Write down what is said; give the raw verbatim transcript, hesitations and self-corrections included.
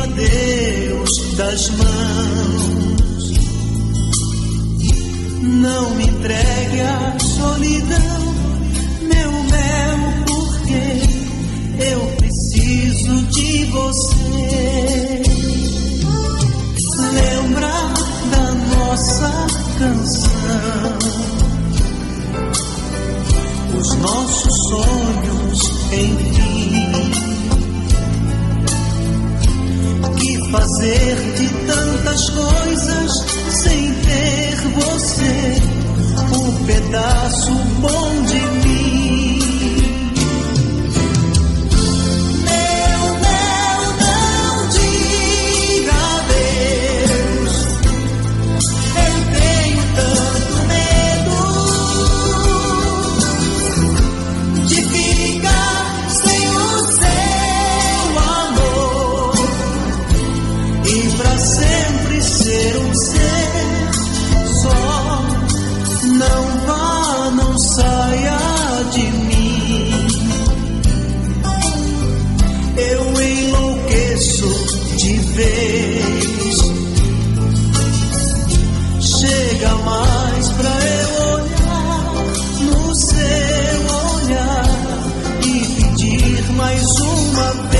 Deus das mãos. Não me entregue à solidão, meu mel, porque eu preciso de você. Lembra da nossa canção, os nossos sonhos, enfim. Que fazer de tantas coisas sem ter você, um pedaço bom de mim. Meu mel, não diga adeus, eu tenho tanto medo de ficar sem o seu amor e pra sempre ser um ser só. Não vá, não saia de mim, eu enlouqueço de vez. Chega mais pra eu olhar no seu olhar e pedir mais uma vez.